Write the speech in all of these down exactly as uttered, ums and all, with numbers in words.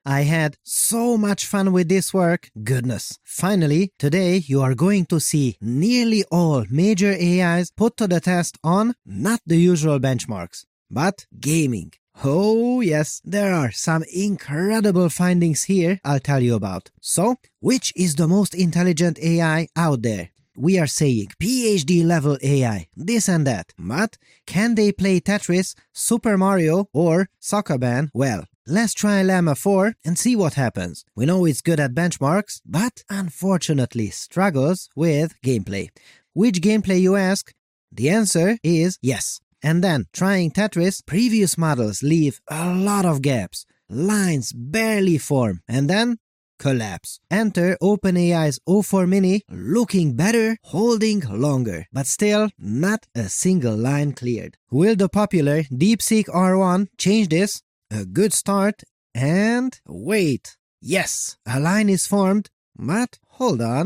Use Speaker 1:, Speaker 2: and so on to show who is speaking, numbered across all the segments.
Speaker 1: I had so much fun with this work, goodness. Finally, today you are going to see nearly all major A Is put to the test on not the usual benchmarks, but gaming. Oh yes, there are some incredible findings here I'll tell you about. So, which is the most intelligent A I out there? We are saying PhD level A I, this and that, but can they play Tetris, Super Mario or Sokoban well? Let's try Llama four and see what happens. We know it's good at benchmarks, but unfortunately struggles with gameplay. Which gameplay, you ask? The answer is yes. And then, trying Tetris, previous models leave a lot of gaps. Lines barely form, and then collapse. Enter OpenAI's O four Mini, looking better, holding longer, but still not a single line cleared. Will the popular DeepSeek R one change this? A good start, and wait. Yes, a line is formed, but hold on.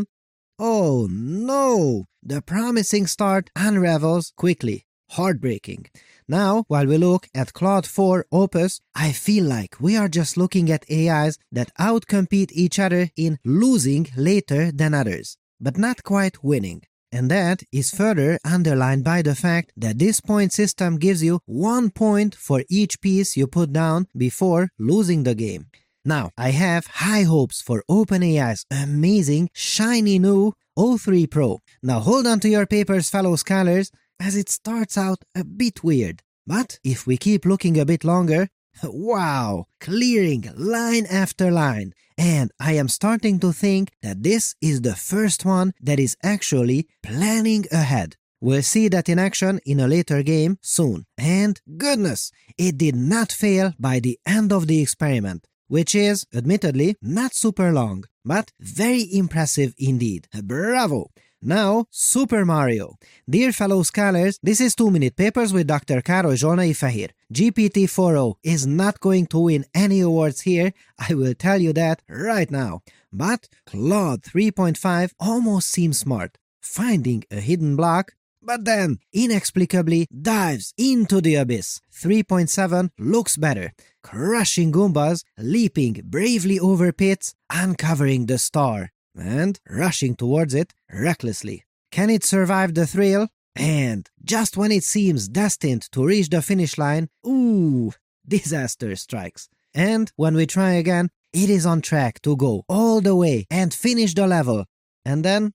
Speaker 1: Oh no! The promising start unravels quickly. Heartbreaking. Now, while we look at Claude four Opus, I feel like we are just looking at A Is that outcompete each other in losing later than others, but not quite winning. And that is further underlined by the fact that this point system gives you one point for each piece you put down before losing the game. Now, I have high hopes for OpenAI's amazing, shiny new O three Pro. Now hold on to your papers, fellow scholars, as it starts out a bit weird. But if we keep looking a bit longer, wow, clearing line after line. And I am starting to think that this is the first one that is actually planning ahead. We'll see that in action in a later game soon. And goodness, it did not fail by the end of the experiment, which is, admittedly, not super long, but very impressive indeed. Bravo! Now, Super Mario. Dear fellow scholars, this is two minute Papers with Doctor Károly Zsolnai Fehér. G P T four o is not going to win any awards here, I will tell you that right now. But Claude three point five almost seems smart, finding a hidden block, but then inexplicably dives into the abyss. three point seven looks better, crushing Goombas, leaping bravely over pits, uncovering the star, and rushing towards it recklessly. Can it survive the thrill? And just when it seems destined to reach the finish line, ooh, disaster strikes. And when we try again, it is on track to go all the way and finish the level. And then,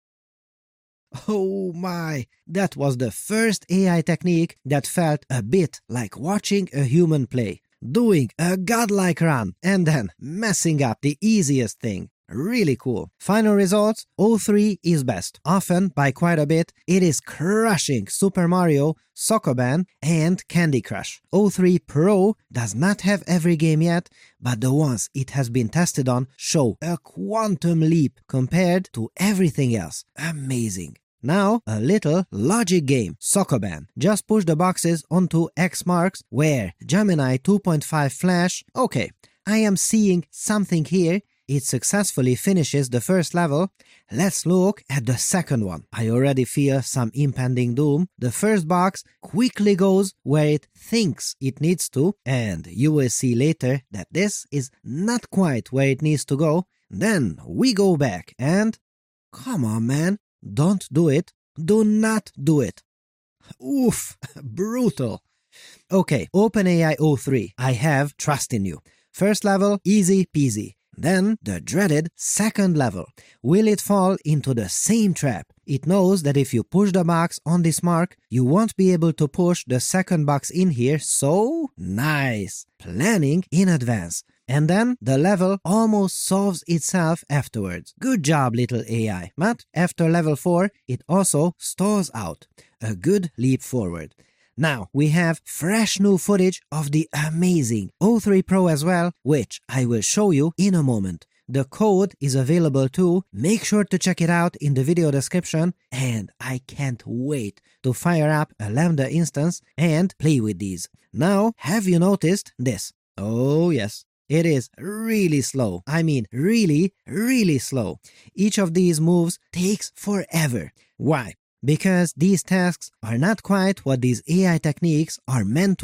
Speaker 1: oh my, that was the first A I technique that felt a bit like watching a human play. Doing a godlike run and then messing up the easiest thing. Really cool. Final results, O three is best. Often, by quite a bit, it is crushing Super Mario, Sokoban, and Candy Crush. O three Pro does not have every game yet, but the ones it has been tested on show a quantum leap compared to everything else. Amazing. Now, a little logic game, Sokoban. Just push the boxes onto X marks where Gemini two point five Flash. Okay, I am seeing something here. It successfully finishes the first level. Let's look at the second one. I already feel some impending doom. The first box quickly goes where it thinks it needs to, and you will see later that this is not quite where it needs to go. Then we go back and... Come on, man. Don't do it. Do not do it. Oof, brutal. Okay, OpenAI O three. I have trust in you. First level, easy peasy. Then the dreaded second level. Will it fall into the same trap? It knows that if you push the box on this mark, you won't be able to push the second box in here, so nice! Planning in advance. And then the level almost solves itself afterwards. Good job, little A I. But after level four, it also stalls out. A good leap forward. Now, we have fresh new footage of the amazing O three Pro as well, which I will show you in a moment. The code is available too, make sure to check it out in the video description, and I can't wait to fire up a Lambda instance and play with these. Now, have you noticed this? Oh yes, it is really slow. I mean really, really slow. Each of these moves takes forever. Why? Because these tasks are not quite what these A I techniques are meant to do.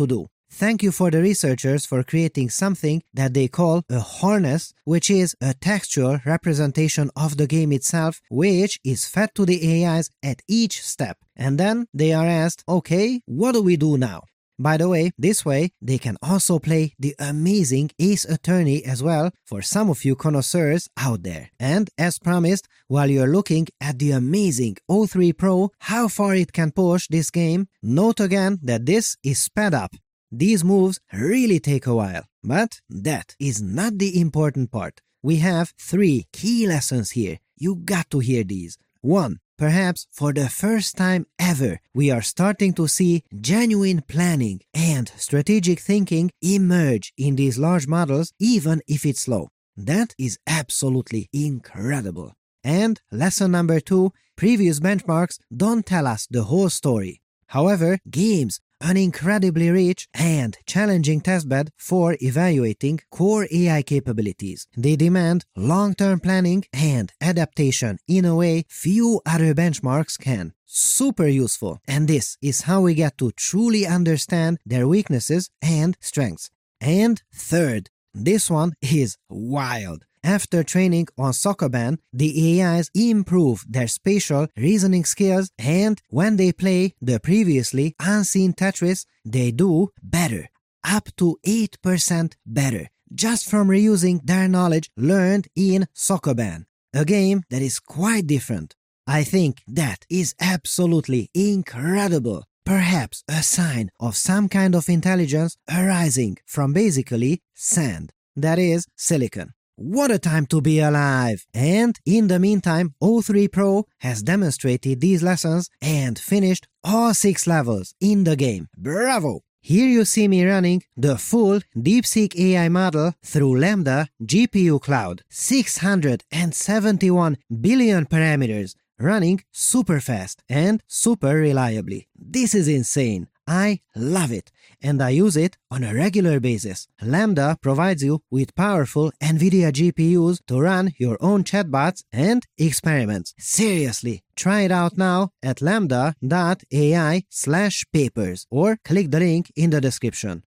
Speaker 1: Thank you for the researchers for creating something that they call a harness, which is a textual representation of the game itself, which is fed to the A Is at each step. And then they are asked, okay, what do we do now? By the way, this way, they can also play the amazing Ace Attorney as well for some of you connoisseurs out there. And as promised, while you're looking at the amazing O three Pro, how far it can push this game, note again that this is sped up. These moves really take a while, but that is not the important part. We have three key lessons here. You got to hear these. One. Perhaps for the first time ever, we are starting to see genuine planning and strategic thinking emerge in these large models, even if it's slow. That is absolutely incredible. And lesson number two, previous benchmarks don't tell us the whole story. However, games, an incredibly rich and challenging testbed for evaluating core A I capabilities. They demand long-term planning and adaptation in a way few other benchmarks can. Super useful, and this is how we get to truly understand their weaknesses and strengths. And third, this one is wild. After training on Sokoban, the A Is improve their spatial reasoning skills, and when they play the previously unseen Tetris, they do better. Up to eight percent better, just from reusing their knowledge learned in Sokoban, a game that is quite different. I think that is absolutely incredible. Perhaps a sign of some kind of intelligence arising from basically sand, that is, silicon. What a time to be alive! And in the meantime, O three Pro has demonstrated these lessons and finished all six levels in the game. Bravo! Here you see me running the full DeepSeek A I model through Lambda G P U Cloud. six hundred seventy-one billion parameters, running super fast and super reliably. This is insane. I love it, and I use it on a regular basis. Lambda provides you with powerful NVIDIA G P Us to run your own chatbots and experiments. Seriously, try it out now at lambda dot A I slash papers or click the link in the description.